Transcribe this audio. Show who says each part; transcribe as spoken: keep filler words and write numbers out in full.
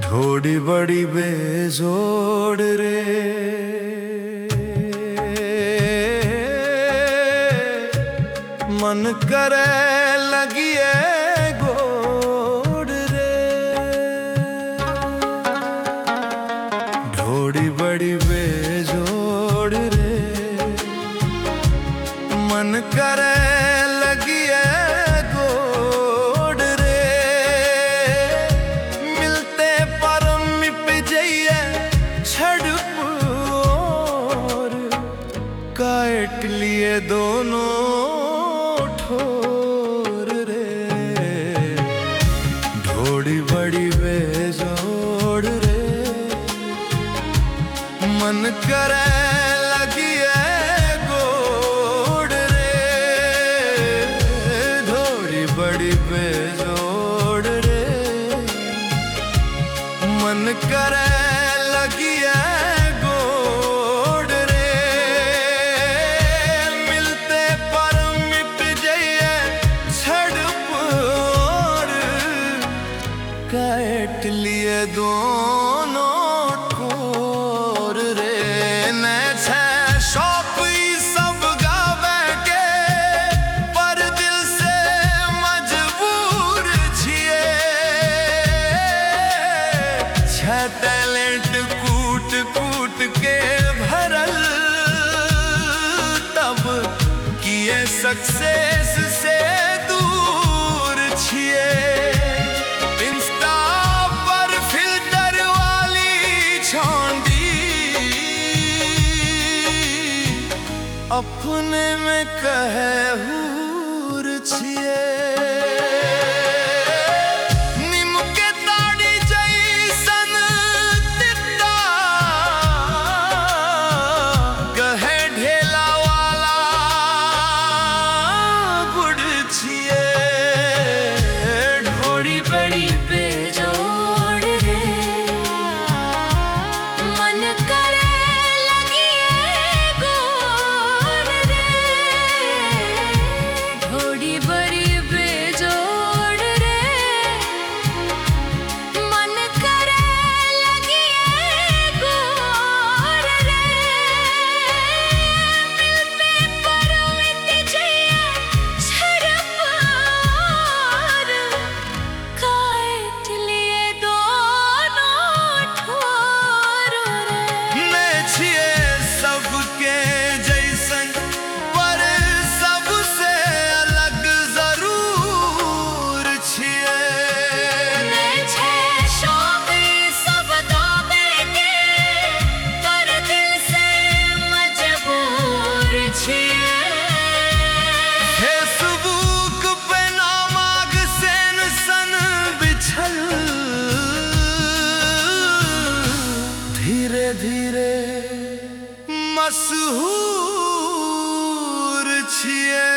Speaker 1: ढोड़ी बड़ी बेजोड़ रे, मन करे लगिए गोड़ रे। ढोड़ी बड़ी बेजोड़ रे, मन करे लगिए गोड़ रे। मिलते पर मिप जाइए छड़पोर, काट लिए दोनों ठोर रे। ढोड़ी बड़ी बेजोड़ रे, मन करे लगिए गोड़ रे। ढोड़ी बड़ी बेजोड़ रे, मन करे लगिए गोड़ रे। मिलते पर मिट जाइए छड़पोर, काट लिए दोनों ठोर रे। ने छे शौक ई सब गावे के, पर दिल से मजबूर छिए। छे टैलेंट कूट कूट के भरल, तब किए सक्सेस से दूर छिए। इंस्टा पर फिल्टर वाली छौंडी, अपने में कहे हूर छिए। नीम के ताड़ी जैसन तिता, कहे ढेला वाला गुड़ छिए।
Speaker 2: ढोड़ी बड़ी बेजोड़ रे, मन करे लगिए गोड़ रे। ढोड़ी बड़ी बेजोड़ रे, मन करे लगिए गोड़ रे। मिलते पर मिट जाइए छड़पोर, काट लिए दोनों ठोर रे।
Speaker 1: ने छिए सबके जैसन, पर सबसे अलग जरूर छिए।
Speaker 2: ने छे शौक ई सब दावे के, पर दिल से मजबूर छिए।
Speaker 1: फेसबुक पे नामाग सेन सन बिछल, धीरे धीरे मशहूर छिए।